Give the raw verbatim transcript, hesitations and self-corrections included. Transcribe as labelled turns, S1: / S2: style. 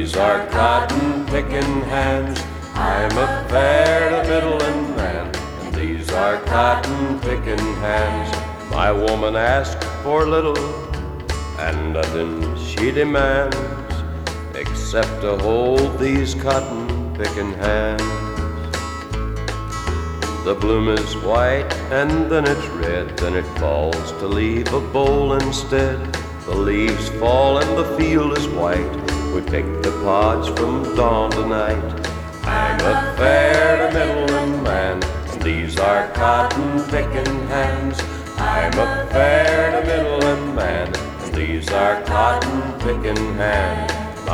S1: these are cotton picking hands. I'm a fair to middling man, and these are cotton picking hands. My woman asks for little, and nothing she demands, except to hold these cotton picking hands. The bloom is white, and then it's red, then it falls to leave a bowl instead. The leaves fall and the field is white. We pick the pods from dawn to night. I'm a fair to middling man, and these are cotton picking hands. I'm a fair to middling man, and these are cotton picking hands.